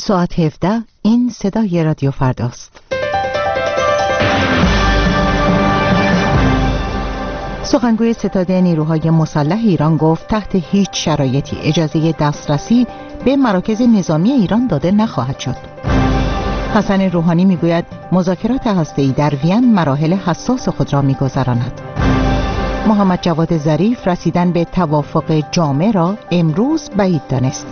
ساعت 17 این صدای رادیو فرداست. سخنگوی ستاد نیروهای مسلح ایران گفت تحت هیچ شرایطی اجازه دسترسی به مراکز نظامی ایران داده نخواهد شد. حسن روحانی میگوید مذاکرات هسته‌ای در وین مراحل حساس خود را می‌گذراند. محمد جواد ظریف رسیدن به توافق جامع را امروز بعید دانست.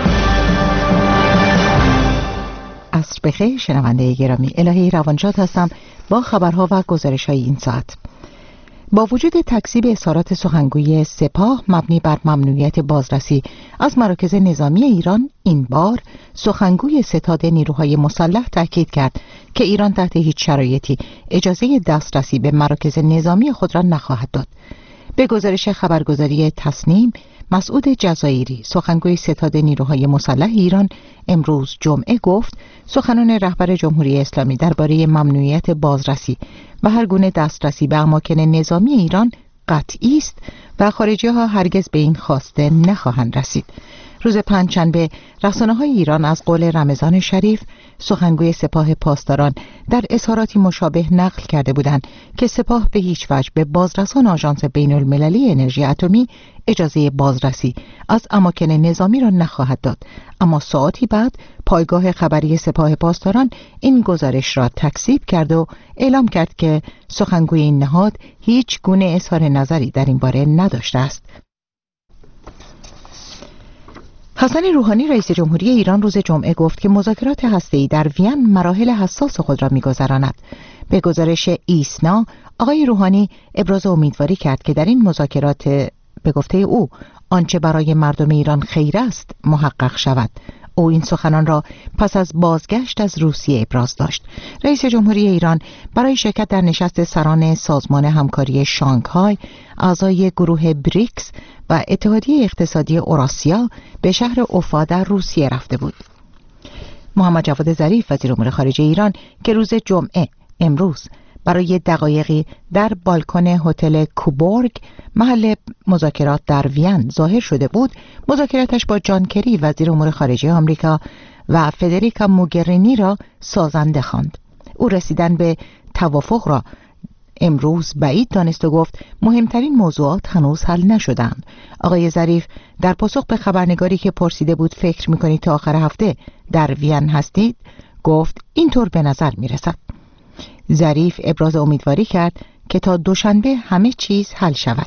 عصر بخیر شنونده گرامی، الهی روانشاد هستم با خبرها و گزارش‌های این ساعت. با وجود تکذیب اظهارات سخنگوی سپاه مبنی بر ممنوعیت بازرسی از مراکز نظامی ایران، این بار سخنگوی ستاد نیروهای مسلح تاکید کرد که ایران تحت هیچ شرایطی اجازه دسترسی به مراکز نظامی خود را نخواهد داد. به گزارش خبرگزاری تصنیم، مسعود جزایری سخنگوی ستاد نیروهای مسلح ایران امروز جمعه گفت سخنان رهبر جمهوری اسلامی درباره ممنوعیت بازرسی و هر گونه دسترسی به اماکن نظامی ایران قطعی است و خارجی‌ها هرگز به این خواسته نخواهند رسید. روز پنجشنبه رسانه‌های ایران از قول رمضان شریف سخنگوی سپاه پاسداران در اظهاراتی مشابه نقل کرده بودند که سپاه به هیچ وجه به بازرسان آژانس بین‌المللی انرژی اتمی اجازه بازرسی از اماکن نظامی را نخواهد داد. اما ساعتی بعد پایگاه خبری سپاه پاسداران این گزارش را تکذیب کرد و اعلام کرد که سخنگوی این نهاد هیچ گونه اظهار نظری در این باره نداشته است. حسن روحانی رئیس جمهوری ایران روز جمعه گفت که مذاکرات هسته‌ای در وین مراحل حساس خود را می‌گذراند. به گزارش ایسنا، آقای روحانی ابراز امیدواری کرد که در این مذاکرات به گفته او آنچه برای مردم ایران خیر است محقق شود. او این سخنان را پس از بازگشت از روسیه ابراز داشت. رئیس جمهوری ایران برای شرکت در نشست سران سازمان همکاری شانگهای، اعضای گروه بریکس و اتحادیه اقتصادی اوراسیا به شهر اوفا در روسیه رفته بود. محمد جواد ظریف وزیر امور خارجه ایران که روز جمعه امروز برای دقایقی در بالکن هتل کوبورگ محل مذاکرات در وین ظاهر شده بود، مذاکراتش با جان کری وزیر امور خارجه آمریکا و فدریکا موگرینی را سازنده خواند. او رسیدن به توافق را امروز بعید دانست و گفت مهمترین موضوعات هنوز حل نشدند. آقای ظریف در پاسخ به خبرنگاری که پرسیده بود فکر می‌کنید تا آخر هفته در وین هستید، گفت اینطور به نظر می‌رسد. ظریف ابراز امیدواری کرد که تا دوشنبه همه چیز حل شود.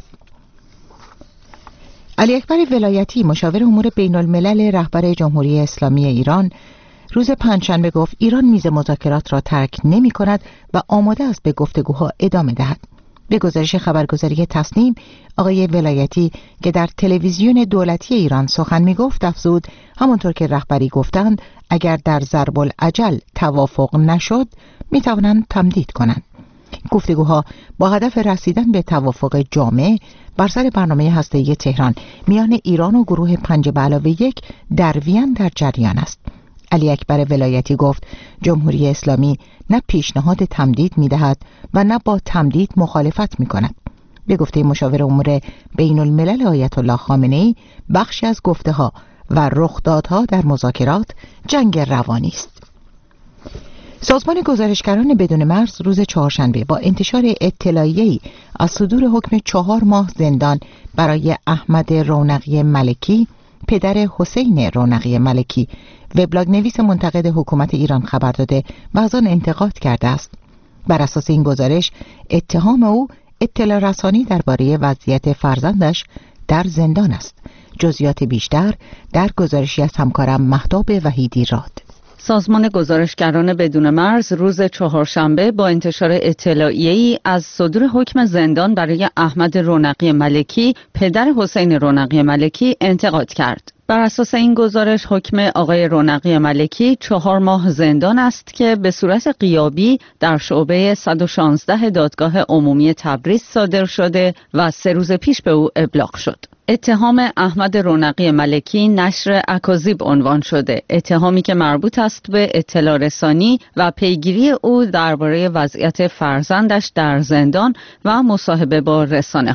علی اکبر ولایتی مشاور امور بین الملل رهبر جمهوری اسلامی ایران روز پنجشنبه گفت ایران میز مذاکرات را ترک نمی کند و آماده است به گفتگوها ادامه دهد. به گزارش خبرگزاری تصنیم، آقای ولایتی که در تلویزیون دولتی ایران سخن می گفت افزود همانطور که رهبری گفتند اگر در ضرب العجل توافق نشد می توانند تمدید کنند. گفتگوها با هدف رسیدن به توافق جامع بر سر برنامه هسته‌ای تهران میان ایران و گروه 5+1 در وین در جریان است. علی اکبر ولایتی گفت جمهوری اسلامی نه پیشنهاد تمدید می‌دهد و نه با تمدید مخالفت می‌کند. به گفته مشاور امور بین الملل آیت الله خامنه‌ای بخشی از گفته‌ها و رخدادها در مذاکرات جنگ روانی است. سازمان گزارشگران بدون مرز روز چهارشنبه با انتشار اطلاعیه‌ای از صدور حکم 4 ماه زندان برای احمد رونقی ملکی پدر حسین رونقی ملکی وبلاگ نویس منتقد حکومت ایران خبر داده و از آن انتقاد کرده است. بر اساس این گزارش اتهام او اطلاع رسانی درباره وضعیت فرزندش در زندان است. جزئیات بیشتر در گزارشی از همکارم مهتاب وحیدی راد. سازمان گزارشگران بدون مرز روز چهارشنبه با انتشار اطلاعیه‌ای از صدور حکم زندان برای احمد رونقی ملکی پدر حسین رونقی ملکی انتقاد کرد. بر اساس این گزارش حکم آقای رونقی ملکی 4 ماه زندان است که به صورت غیابی در شعبه 116 دادگاه عمومی تبریز صادر شده و 3 روز پیش به او ابلاغ شد. اتهام احمد رونقی ملکی نشر اکاذیب عنوان شده، اتهامی که مربوط است به اطلاع رسانی و پیگیری او درباره وضعیت فرزندش در زندان و مصاحبه با رسانه‌ها.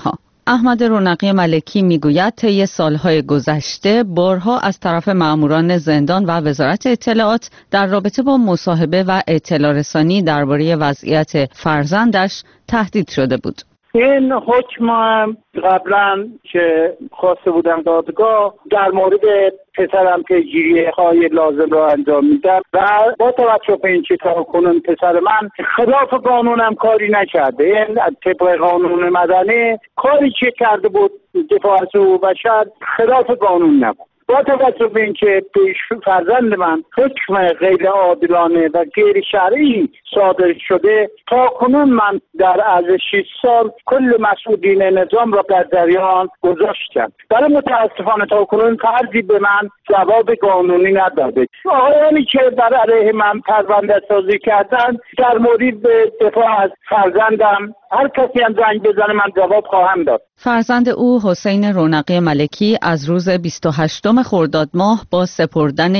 احمد رونقی ملکی میگوید طی سالهای گذشته بارها از طرف ماموران زندان و وزارت اطلاعات در رابطه با مصاحبه و اطلاع رسانی درباره وضعیت فرزندش تهدید شده بود. این حکم قبلا که خواسته بودم دادگاه در مورد پسرم پیگیری‌های لازم را انجام میدم و با توجه به این که تاکنون پسر من خلاف قانونم کاری نکرده، این طبق قانون مدنی کاری که کرده بود دفاع از حقوق بشر خلاف قانون نبود. با توجه به اینکه فرزند من حکم غیر عادلانه و غیر شرعی صادر شده، تا کنون من در عرض 6 سال کل مسئولین نظام را در جریان گذاشتم، ولی متاسفانه تا کنون فردی به من جواب قانونی نداده. آقایانی که بر علیه من پرونده سازی کردن در مورد دفاع از فرزندم هر کسی هم زنگ بزنه من جواب خواهم داد. فرزند او حسین رونقی ملکی از روز 28 خرداد ماه با سپردن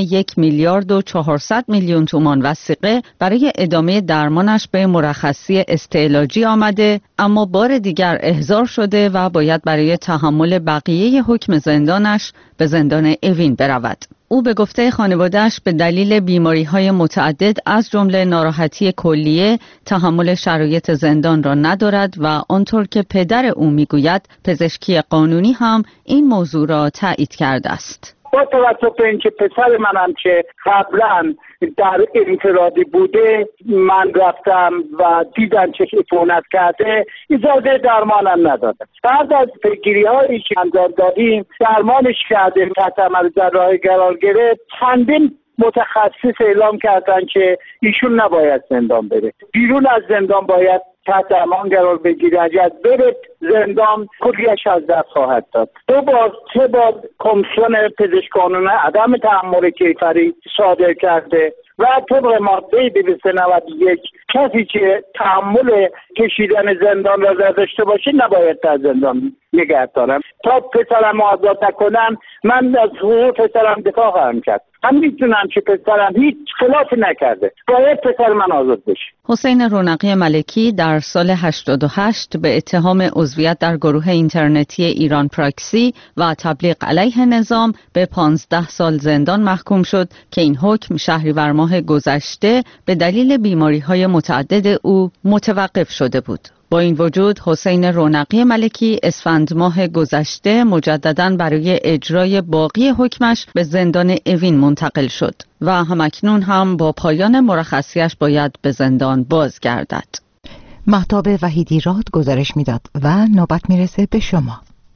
1,400,000,000 تومان وثیقه برای ادامه درمانش به مرخصی استعلاجی آمده، اما بار دیگر احضار شده و باید برای تحمل بقیه حکم زندانش به زندان اوین برود. او به گفته خانواده‌اش به دلیل بیماری‌های متعدد از جمله ناراحتی کلیه تحمل شرایط زندان را ندارد و آنطور که پدر او میگوید پزشکی قانونی هم این موضوع را تایید کرده است. با توجه به اینکه پسر منم که قبلا در انفرادی بوده من رفتم و دیدم که عفونت کرده، اجازه درمانم نداده. بعد از پیگیری‌هایی که انجام دادیم درمانش کردیم، تحت عمل جراحی قرار گرفت. چندین متخصص اعلام کردن که ایشون نباید زندان بره، بیرون از زندان باید تحت امان قرار بگیره. اگر بره زندان کلیش از دست خواهد داد. سه بار کمیسیون پزشک قانونی عدم تحمل کیفری صادر کرده و طبق ماده 291 کسی که تحمل کشیدن زندان را داشته باشه نباید در زندان نگه دارم. تا پسرم آزاد نکنن من از حقوق پسرم دفاع خواهم کرد. هم میتونم که پسرم هیچ خلافی نکرده، باید پسر من آزاد بشه. حسین رونقی ملکی در سال 88 به اتهام عضویت در گروه اینترنتی ایران پراکسی و تبلیغ علیه نظام به 15 سال زندان محکوم شد که این حکم شهریور ماه گذشته به دلیل بیماری‌های متعدد او متوقف شده بود. با این وجود حسین رونقی ملکی اسفند ماه گذشته مجدداً برای اجرای باقی حکمش به زندان اوین منتقل شد و همکنون هم با پایان مرخصیش باید به زندان بازگردد. مهتاب وحیدی راد گزارش میداد و نوبت میرسه به شما.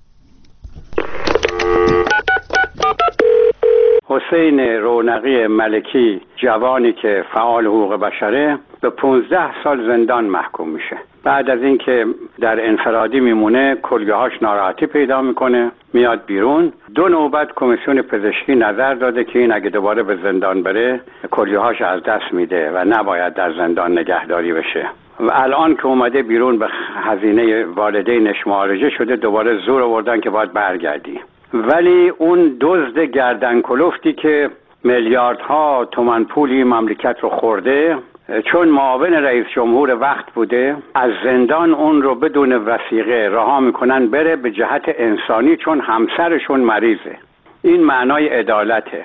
حسین رونقی ملکی جوانی که فعال حقوق بشره به 15 سال زندان محکوم میشه. بعد از اینکه در انفرادی میمونه کلیه‌هاش ناراحتی پیدا میکنه، میاد بیرون. 2 نوبت کمیسیون پزشکی نظر داده که این اگه دوباره به زندان بره کلیه‌هاش از دست میده و نباید در زندان نگهداری بشه. و الان که اومده بیرون به هزینه والدینش معالجه شده، دوباره زور آوردن که باید برگردی. ولی اون دزد گردن کلفتی که میلیاردها تومان پولی مملکت رو خورده، چون معاون رئیس جمهور وقت بوده، از زندان اون رو بدون وثیقه رها میکنن بره به جهت انسانی، چون همسرشون مریضه. این معنای عدالته.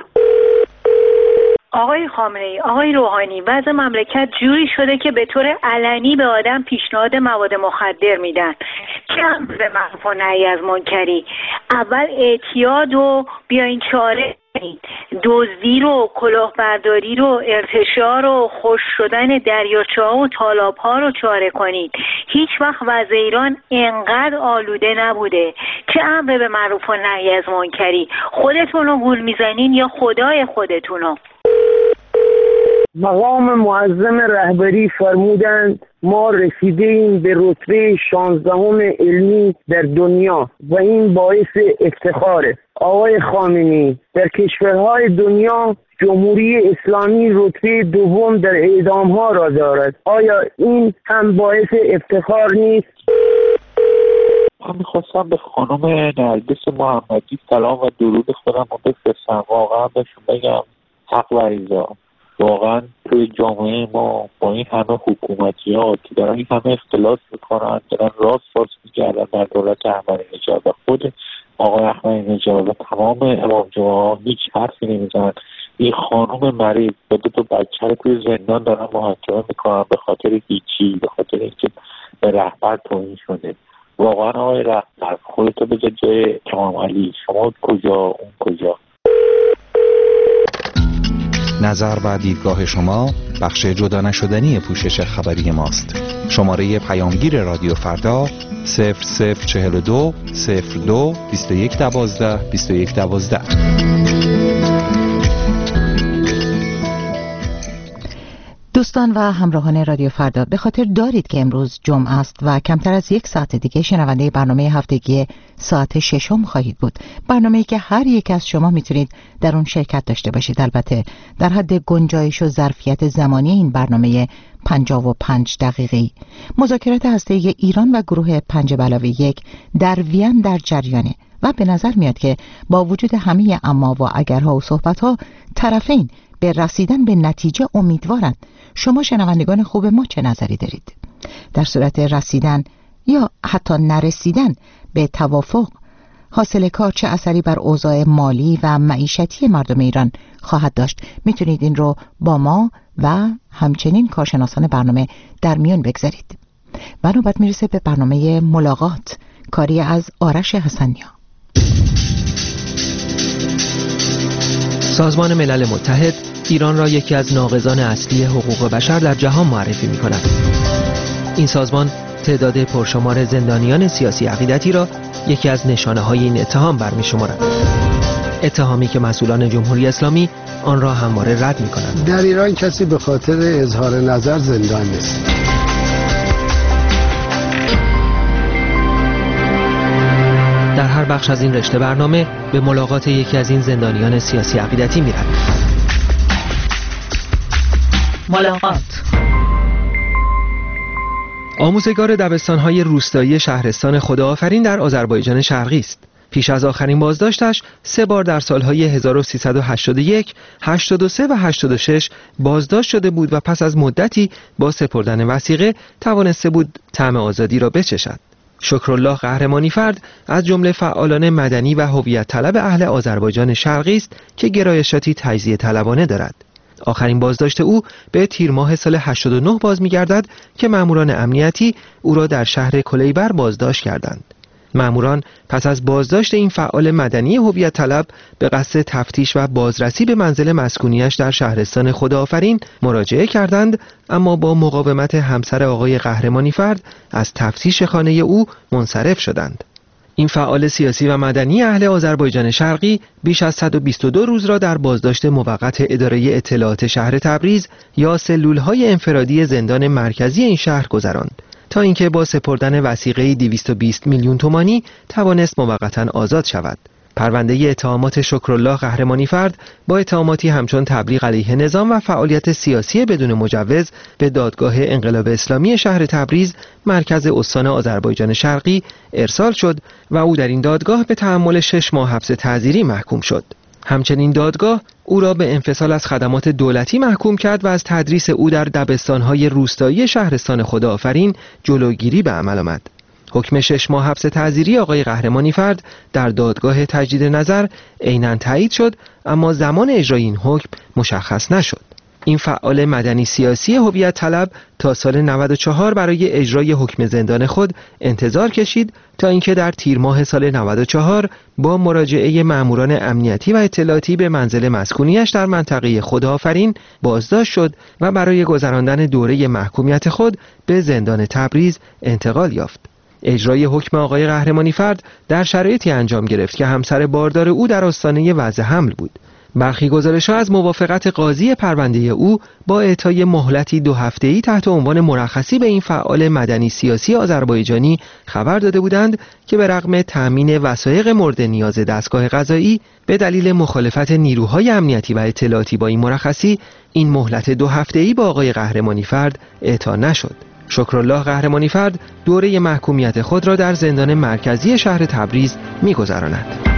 آقای خامنه‌ای، آقای روحانی، وضع مملکت جوری شده که به طور علنی به آدم پیشنهاد مواد مخدر میدن. کم به معروف و نهی از منکری. اول اعتیاد و بیاین چاره کنید. دزدی رو، کلاهبرداری رو، ارتشاء رو، خشک شدن دریاچه‌ها و تالاب‌ها رو چاره کنید. هیچ وقت وضع ایران انقدر آلوده نبوده. چه امر به معروف و نهی از منکری؟ خودتون رو گول میزنین یا خدای خودتون رو؟ مقام معظم رهبری فرمودند ما رسیدیم به رتبه 16ام علمی در دنیا و این باعث افتخاره. آقای خامنه‌ای، در کشورهای دنیا جمهوری اسلامی رتبه 2 در اعدام‌ها را دارد. آیا این هم باعث افتخار نیست؟ من میخواستم به خانم نرگس محمدی سلام و درود خودم رو بفرستم. واقعا بهشون بگم حق و ایزا. واقعا توی جامعه ما با این همه حکومتی‌ها که دارن این همه اختلاس میکنن، دارن راست باز میگردن در دولت احمدی نژاد و خود آقای احمدی نژاد و تمام امام جمعه هیچ حرفی نمیزنن. این خانم مریض با 2 بچه رو توی زندان دارن محاکمه میکنن به خاطر هیچی، به خاطر اینکه به رهبر توهین شده. واقعا آقای رهبر خودتو بذار جای امام علی، شما کجا اون کجا؟ نظر و دیدگاه شما بخش جدا نشدنی پوشش خبری ماست. شماره پیامگیر رادیو فردا 0042 02 21 12 21 12. دوستان و همراهان رادیو فردا، به خاطر دارید که امروز جمعه است و کمتر از 1 ساعت دیگه شنونده برنامه هفتگی ساعت 6 خواهید بود. برنامه‌ای که هر یک از شما میتونید در اون شرکت داشته باشید، البته در حد گنجایش و ظرفیت زمانی این برنامه 55 دقیقه‌ای. مذاکرات هسته‌ای ایران و گروه 5+1 در وین در جریانه و به نظر میاد که با وجود همه اما و اگرها و صحبت‌ها، طرفین به رسیدن به نتیجه امیدوارند. شما شنوندگان خوب ما چه نظری دارید؟ در صورت رسیدن یا حتی نرسیدن به توافق، حاصل کار چه اثری بر اوضاع مالی و معیشتی مردم ایران خواهد داشت؟ میتونید این رو با ما و همچنین کارشناسان برنامه در میان بگذارید. و نوبت میرسه به برنامه ملاقات، کاری از آرش حسنیا. سازمان ملل متحد ایران را یکی از ناقضان اصلی حقوق بشر در جهان معرفی می کند. این سازمان تعداد پرشمار زندانیان سیاسی عقیدتی را یکی از نشانه های این اتهام برمی شمارد. اتهامی که مسئولان جمهوری اسلامی آن را همواره رد می کنند. در ایران کسی به خاطر اظهار نظر زندان نیست. در هر بخش از این رشته برنامه به ملاقات یکی از این زندانیان سیاسی عقیدتی می رویم. ملاقات. آموزگار دبستان‌های روستایی شهرستان خداآفرین در آذربایجان شرقی است. پیش از آخرین بازداشتش 3 بار در سالهای 1381، 83 و 86 بازداشت شده بود و پس از مدتی با سپردن وثیقه توانسته بود طعم آزادی را بچشد. شکرالله قهرمانی فرد از جمله فعالان مدنی و هویت طلب اهل آذربایجان شرقی است که گرایشاتی تجزیه طلبانه دارد. آخرین بازداشت او به تیر ماه سال 89 باز می‌گردد که ماموران امنیتی او را در شهر کلیبر بازداشت کردند. ماموران پس از بازداشت این فعال مدنی هویت طلب به قصد تفتیش و بازرسی به منزل مسکونیش در شهرستان خداآفرین مراجعه کردند، اما با مقاومت همسر آقای قهرمانی فرد از تفتیش خانه او منصرف شدند. این فعال سیاسی و مدنی اهل آذربایجان شرقی بیش از 122 روز را در بازداشت موقت اداره اطلاعات شهر تبریز یا سلول‌های انفرادی زندان مرکزی این شهر گذراند تا اینکه با سپردن وثیقه 220 میلیون تومانی توانست موقتاً آزاد شود. پرونده اتهامات شکرالله قهرمانی فرد با اتهاماتی همچون تبلیغ علیه نظام و فعالیت سیاسی بدون مجوز به دادگاه انقلاب اسلامی شهر تبریز مرکز استان آذربایجان شرقی ارسال شد و او در این دادگاه به تحمل 6 ماه حبس تعزیری محکوم شد. همچنین دادگاه او را به انفصال از خدمات دولتی محکوم کرد و از تدریس او در دبستان‌های روستایی شهرستان خداآفرین جلوگیری به عمل آمد. حکم 6 ماه حبس تعزیری آقای قهرمانی فرد در دادگاه تجدید نظر عیناً تایید شد، اما زمان اجرای این حکم مشخص نشد. این فعال مدنی سیاسی هویت طلب تا سال 94 برای اجرای حکم زندان خود انتظار کشید تا اینکه در تیر ماه سال 94 با مراجعه ماموران امنیتی و اطلاعاتی به منزل مسکونیش در منطقه خداآفرین بازداشت شد و برای گذراندن دوره محکومیت خود به زندان تبریز انتقال یافت. اجرای حکم آقای قهرمانی فرد در شرایطی انجام گرفت که همسر باردار او در آستانه وضع حمل بود. برخی گزارش‌ها از موافقت قاضی پرونده او با اعطای مهلتی 2 هفته‌ای تحت عنوان مرخصی به این فعال مدنی سیاسی آذربایجانی خبر داده بودند که به رغم تأمین وثایق مورد نیاز دستگاه قضایی به دلیل مخالفت نیروهای امنیتی و اطلاعاتی با این مرخصی، این مهلت 2 هفته‌ای با آقای قهرمانی فرد اعطا نشد. شکرالله قهرمانی فرد دوره محکومیت خود را در زندان مرکزی شهر تبریز می‌گذراند.